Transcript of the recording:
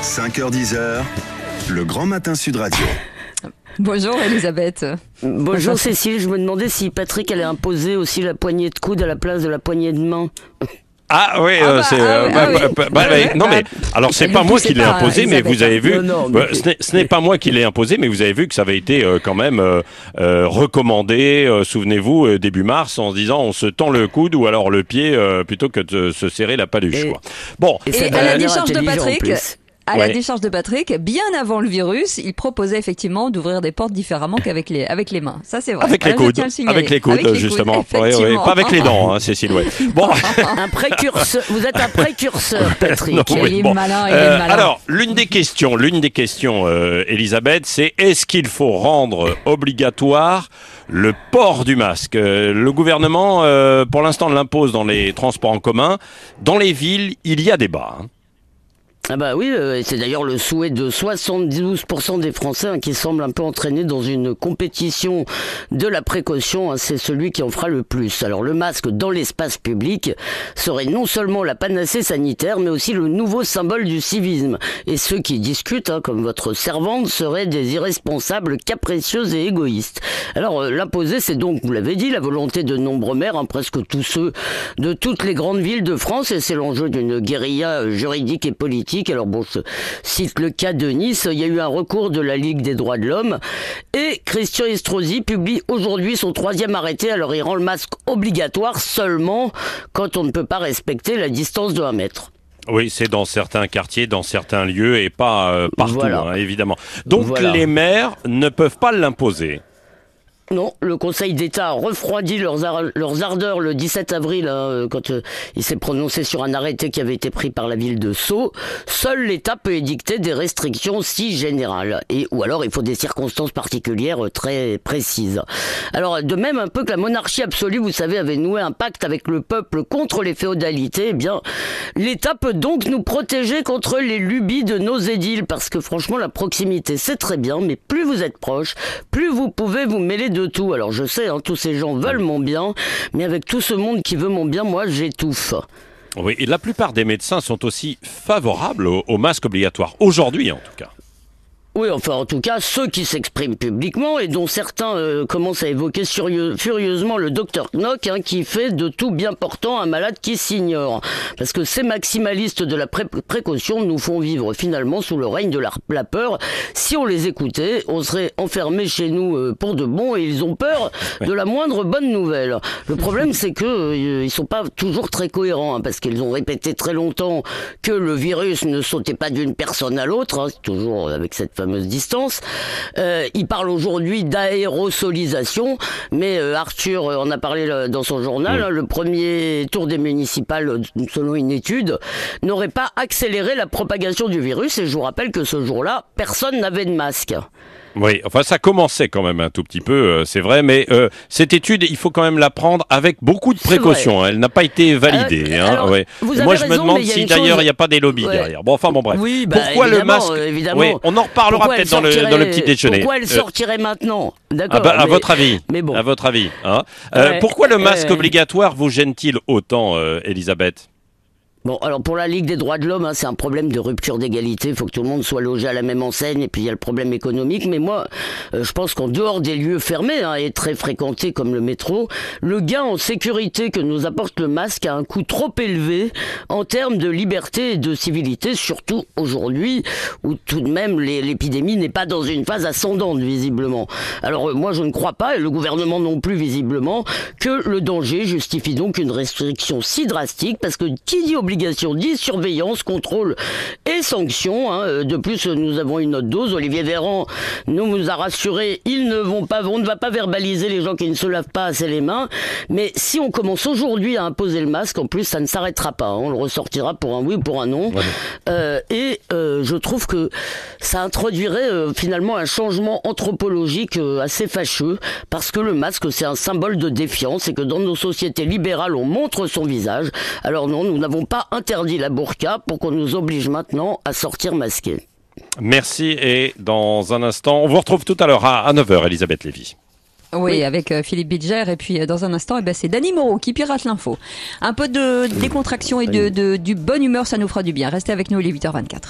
5h-10h, le Grand Matin Sud Radio. Bonjour Elisabeth. Bonjour Cécile, je me demandais si Patrick allait imposer aussi la poignée de coude à la place de la poignée de main. Ah oui, non mais alors c'est pas moi qui l'ai imposé, mais vous avez vu, ce n'est pas moi qui l'ai imposé, mais vous avez vu que ça avait été quand même recommandé. Souvenez-vous, début mars, en se disant on se tend le coude ou alors le pied plutôt que de se serrer la paluche. Quoi. Bon. Et à la décharge de Patrick. La décharge de Patrick, bien avant le virus, il proposait effectivement d'ouvrir des portes différemment qu'avec les mains. Ça, c'est vrai. Avec les coudes, justement. Pas avec les dents, hein, Cécile. Ouais. Bon. Un précurseur. Vous êtes un précurseur, Patrick. Non, il est malin, il est malin. Alors, l'une des questions, Elisabeth, c'est est-ce qu'il faut rendre obligatoire le port du masque? Le gouvernement, pour l'instant, l'impose dans les transports en commun. Dans les villes, il y a débat. Hein. Ah bah oui, c'est d'ailleurs le souhait de 72% des Français qui semblent un peu entraînés dans une compétition de la précaution. C'est celui qui en fera le plus. Alors le masque dans l'espace public serait non seulement la panacée sanitaire, mais aussi le nouveau symbole du civisme. Et ceux qui discutent, comme votre servante, seraient des irresponsables, capricieux et égoïstes. Alors l'imposer, c'est donc, vous l'avez dit, la volonté de nombreux maires, presque tous ceux de toutes les grandes villes de France, et c'est l'enjeu d'une guérilla juridique et politique. Alors bon, je cite le cas de Nice, il y a eu un recours de la Ligue des droits de l'homme et Christian Estrosi publie aujourd'hui son 3e arrêté. Alors il rend le masque obligatoire seulement quand on ne peut pas respecter la distance de 1 mètre. Oui, c'est dans certains quartiers, dans certains lieux et pas partout, voilà. Évidemment. Donc voilà. Les maires ne peuvent pas l'imposer. Non, le Conseil d'État a refroidi leurs ardeurs le 17 avril, quand il s'est prononcé sur un arrêté qui avait été pris par la ville de Sceaux. Seul l'État peut édicter des restrictions si générales, ou alors il faut des circonstances particulières très précises. Alors de même un peu que la monarchie absolue, vous savez, avait noué un pacte avec le peuple contre les féodalités, eh bien l'État peut donc nous protéger contre les lubies de nos édiles, parce que franchement la proximité c'est très bien, mais plus vous êtes proche, plus vous pouvez vous mêler de tout. Alors je sais, tous ces gens veulent mon bien, mais avec tout ce monde qui veut mon bien, moi j'étouffe. Oui, et la plupart des médecins sont aussi favorables au masque obligatoire, aujourd'hui en tout cas. Oui, enfin, en tout cas, ceux qui s'expriment publiquement et dont certains commencent à évoquer furieusement le docteur Knock, qui fait de tout bien portant un malade qui s'ignore. Parce que ces maximalistes de la précaution nous font vivre finalement sous le règne de la peur. Si on les écoutait, on serait enfermés chez nous pour de bon, et ils ont peur de la moindre bonne nouvelle. Le problème, c'est que ils sont pas toujours très cohérents, parce qu'ils ont répété très longtemps que le virus ne sautait pas d'une personne à l'autre, toujours avec cette fameuse distance. Il parle aujourd'hui d'aérosolisation, mais Arthur en a parlé dans son journal. Le premier tour des municipales, selon une étude, n'aurait pas accéléré la propagation du virus, et je vous rappelle que ce jour-là, personne n'avait de masque. Oui, enfin ça commençait quand même un tout petit peu, c'est vrai, mais cette étude, il faut quand même la prendre avec beaucoup de précautions. Elle n'a pas été validée. Alors, moi, je me demande si d'ailleurs il n'y a pas des lobbies derrière. Bon, enfin bon, bref. Oui, pourquoi le masque on en reparlera peut-être dans le petit déjeuner. Pourquoi elle sortirait maintenant? D'accord. À votre avis. Mais bon. À votre avis. Pourquoi le masque obligatoire vous gêne-t-il autant, Elisabeth? Bon, alors pour la Ligue des droits de l'homme, c'est un problème de rupture d'égalité. Il faut que tout le monde soit logé à la même enseigne, et puis il y a le problème économique. Mais moi, je pense qu'en dehors des lieux fermés et très fréquentés comme le métro, le gain en sécurité que nous apporte le masque a un coût trop élevé en termes de liberté et de civilité, surtout aujourd'hui où tout de même l'épidémie n'est pas dans une phase ascendante visiblement. Alors moi je ne crois pas, et le gouvernement non plus visiblement, que le danger justifie donc une restriction si drastique, parce que qui dit obligation dit surveillance, contrôle et sanctions. De plus, nous avons une autre dose. Olivier Véran nous a rassuré, on ne va pas verbaliser les gens qui ne se lavent pas assez les mains. Mais si on commence aujourd'hui à imposer le masque, en plus, ça ne s'arrêtera pas. On le ressortira pour un oui ou pour un non. Je trouve que ça introduirait finalement un changement anthropologique assez fâcheux, parce que le masque, c'est un symbole de défiance, et que dans nos sociétés libérales, on montre son visage. Alors non, nous n'avons pas interdit la burqa pour qu'on nous oblige maintenant à sortir masqués. Merci, et dans un instant, on vous retrouve tout à l'heure à 9h, Elisabeth Lévy. Oui, avec Philippe Bilger, et puis dans un instant, c'est Dany Moreau qui pirate l'info. Un peu de décontraction et du bonne humeur, ça nous fera du bien. Restez avec nous, il est 8h24.